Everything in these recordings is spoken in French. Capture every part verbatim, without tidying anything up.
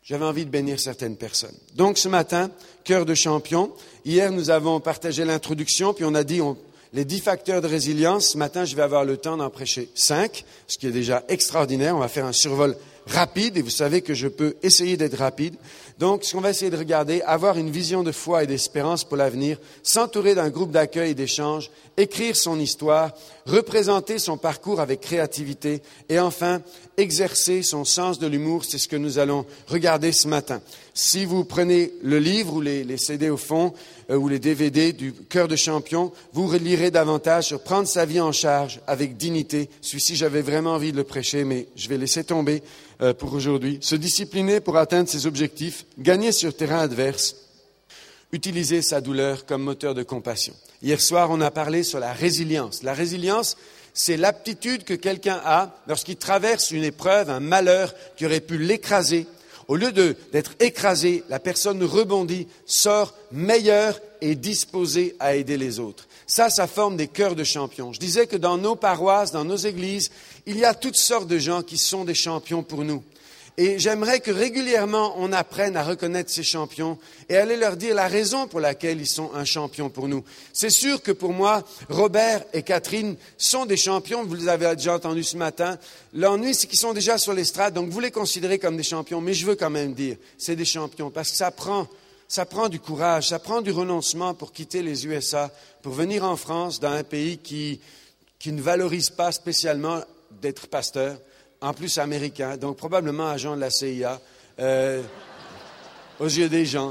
j'avais envie de bénir certaines personnes. Donc ce matin, cœur de champion. Hier, nous avons partagé l'introduction, puis on a dit on, les dix facteurs de résilience. Ce matin, je vais avoir le temps d'en prêcher cinq, ce qui est déjà extraordinaire. On va faire un survol rapide, et vous savez que je peux essayer d'être rapide. Donc, ce qu'on va essayer de regarder, avoir une vision de foi et d'espérance pour l'avenir, s'entourer d'un groupe d'accueil et d'échange, écrire son histoire, représenter son parcours avec créativité et enfin, exercer son sens de l'humour. C'est ce que nous allons regarder ce matin. Si vous prenez le livre ou les, les C D au fond euh, ou les D V D du Cœur de champion, vous relirez davantage sur prendre sa vie en charge avec dignité. Celui-ci, j'avais vraiment envie de le prêcher, mais je vais laisser tomber euh, pour aujourd'hui. Se discipliner pour atteindre ses objectifs, gagner sur terrain adverse, utiliser sa douleur comme moteur de compassion. Hier soir, on a parlé sur la résilience. La résilience, c'est l'aptitude que quelqu'un a lorsqu'il traverse une épreuve, un malheur qui aurait pu l'écraser. Au lieu de, d'être écrasé, la personne rebondit, sort meilleure et disposée à aider les autres. Ça, ça forme des cœurs de champions. Je disais que dans nos paroisses, dans nos églises, il y a toutes sortes de gens qui sont des champions pour nous. Et j'aimerais que régulièrement, on apprenne à reconnaître ces champions et aller leur dire la raison pour laquelle ils sont un champion pour nous. C'est sûr que pour moi, Robert et Catherine sont des champions. Vous les avez déjà entendus ce matin. L'ennui, c'est qu'ils sont déjà sur l'estrade, donc vous les considérez comme des champions. Mais je veux quand même dire, c'est des champions parce que ça prend, ça prend du courage, ça prend du renoncement pour quitter les U S A, pour venir en France, dans un pays qui, qui ne valorise pas spécialement d'être pasteur. En plus américain, donc probablement agent de la C I A, euh, aux yeux des gens.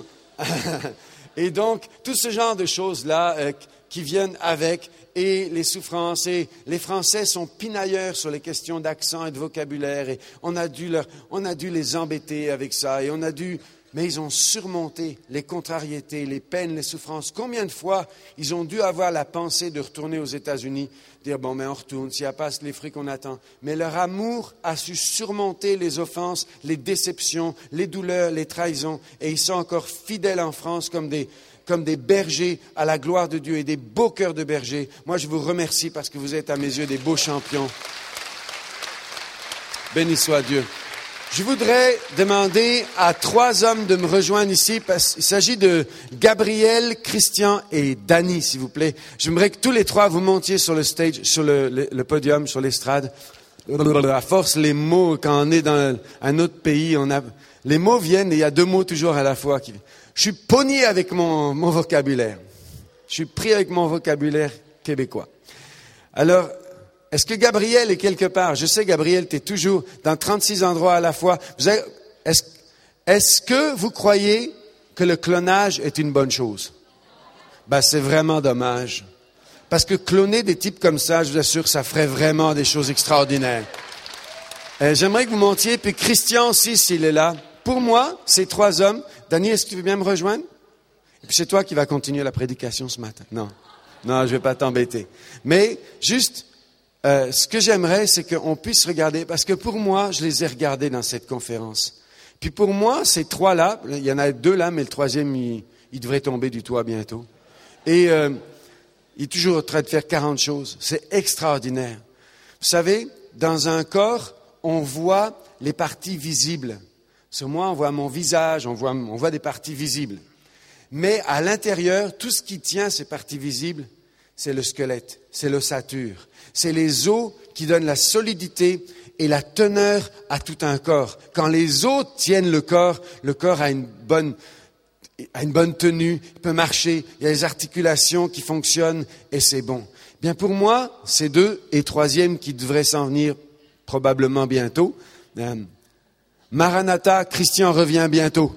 Et donc, tout ce genre de choses-là euh, qui viennent avec, et les souffrances, et les Français sont pinailleurs sur les questions d'accent et de vocabulaire, et on a dû, leur, on a dû les embêter avec ça, et on a dû... Mais ils ont surmonté les contrariétés, les peines, les souffrances. Combien de fois ils ont dû avoir la pensée de retourner aux États-Unis, dire, bon, mais on retourne, s'il n'y a pas les fruits qu'on attend. Mais leur amour a su surmonter les offenses, les déceptions, les douleurs, les trahisons. Et ils sont encore fidèles en France comme des, comme des bergers à la gloire de Dieu et des beaux cœurs de bergers. Moi, je vous remercie parce que vous êtes à mes yeux des beaux champions. Béni soit Dieu. Je voudrais demander à trois hommes de me rejoindre ici, parce qu'il s'agit de Gabriel, Christian et Danny, s'il vous plaît. J'aimerais que tous les trois vous montiez sur le stage, sur le, le, le podium, sur l'estrade. À force, les mots, quand on est dans un autre pays, on a, les mots viennent et il y a deux mots toujours à la fois. Qui, je suis pogné avec mon, mon vocabulaire. Je suis pris avec mon vocabulaire québécois. Alors, est-ce que Gabriel est quelque part? Je sais, Gabriel, tu es toujours dans trente-six endroits à la fois. Vous avez, est-ce, est-ce que vous croyez que le clonage est une bonne chose? Ben, c'est vraiment dommage. Parce que cloner des types comme ça, je vous assure, ça ferait vraiment des choses extraordinaires. Euh, j'aimerais que vous montiez, puis Christian aussi, s'il est là. Pour moi, ces trois hommes. Dany, est-ce que tu veux bien me rejoindre? Et puis c'est toi qui vas continuer la prédication ce matin. Non, non, je vais pas t'embêter. Mais juste... Euh, ce que j'aimerais, c'est qu'on puisse regarder, parce que pour moi, je les ai regardés dans cette conférence. Puis pour moi, ces trois-là, il y en a deux là, mais le troisième, il, il devrait tomber du toit bientôt. Et euh, il est toujours en train de faire quarante choses. C'est extraordinaire. Vous savez, dans un corps, on voit les parties visibles. Sur moi, on voit mon visage, on voit, on voit des parties visibles. Mais à l'intérieur, tout ce qui tient ces parties visibles, c'est le squelette, c'est l'ossature. C'est les os qui donnent la solidité et la teneur à tout un corps. Quand les os tiennent le corps, le corps a une bonne, a une bonne tenue, il peut marcher, il y a les articulations qui fonctionnent et c'est bon. Bien pour moi, c'est deux et troisième qui devraient s'en venir probablement bientôt. Euh, Maranatha, Christian revient bientôt.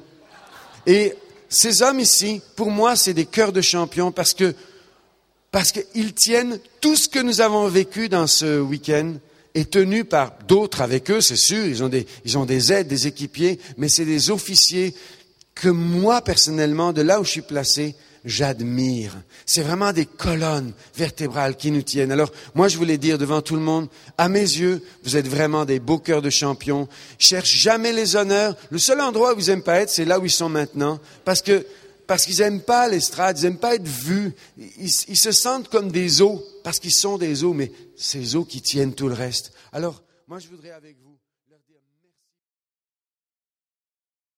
Et ces hommes ici, pour moi, c'est des cœurs de champions parce que Parce qu'ils tiennent tout ce que nous avons vécu dans ce week-end est tenu par d'autres avec eux, c'est sûr. Ils ont des, ils ont des aides, des équipiers, mais c'est des officiers que moi, personnellement, de là où je suis placé, j'admire. C'est vraiment des colonnes vertébrales qui nous tiennent. Alors, moi, je voulais dire devant tout le monde, à mes yeux, vous êtes vraiment des beaux cœurs de champions. Cherche jamais les honneurs. Le seul endroit où vous n'aimez pas être, c'est là où ils sont maintenant. Parce que Parce qu'ils n'aiment pas l'estrade, ils n'aiment pas être vus. Ils, ils se sentent comme des os, parce qu'ils sont des os, mais ces os qui tiennent tout le reste. Alors, moi, je voudrais avec vous...